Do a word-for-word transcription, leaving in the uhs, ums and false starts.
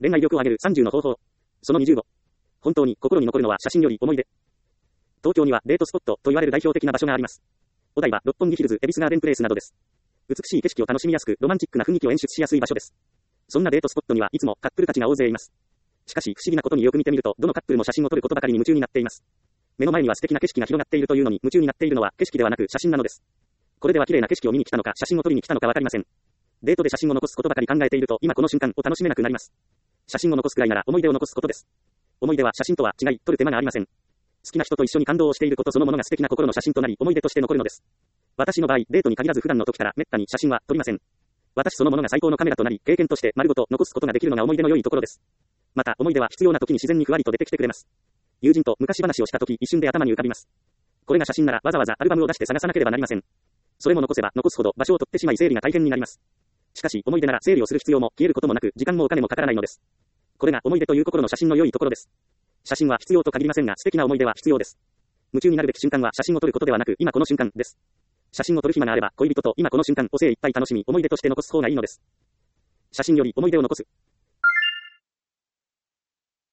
恋愛力を上げるさんじゅうの方法。そのにじゅうご。本当に心に残るのは写真より思い出。東京にはデートスポットと言われる代表的な場所があります。お台場、六本木ヒルズ、恵比寿ガーデンプレイスなどです。美しい景色を楽しみやすく、ロマンチックな雰囲気を演出しやすい場所です。そんなデートスポットにはいつもカップルたちが大勢います。しかし不思議なことによく見てみると、どのカップルも写真を撮ることばかりに夢中になっています。目の前には素敵な景色が広がっているというのに夢中になっているのは景色ではなく写真なのです。これでは綺麗な景色を見に来たのか写真を撮りに来たのかわかりません。デートで写真を残すことばかり考えていると今この瞬間を楽しめなくなります。写真を残すくらいなら思い出を残すことです。思い出は写真とは違い、撮る手間がありません。好きな人と一緒に感動をしていることそのものが素敵な心の写真となり思い出として残るのです。私の場合、デートに限らず普段の時から滅多に写真は撮りません。私そのものが最高のカメラとなり、経験として丸ごと残すことができるのが思い出の良いところです。また、思い出は必要な時に自然にふわりと出てきてくれます。友人と昔話をした時、一瞬で頭に浮かびます。これが写真ならわざわざアルバムを出して探さなければなりません。それも残せば残すほど場所を取ってしまい整理が大変になります。しかし、思い出なら整理をする必要も消えることもなく、時間もお金もかからないのです。これが思い出という心の写真の良いところです。写真は必要と限りませんが、素敵な思い出は必要です。夢中になるべき瞬間は写真を撮ることではなく、今この瞬間です。写真を撮る暇があれば、恋人と今この瞬間を精一杯楽しみ、思い出として残す方がいいのです。写真より思い出を残す。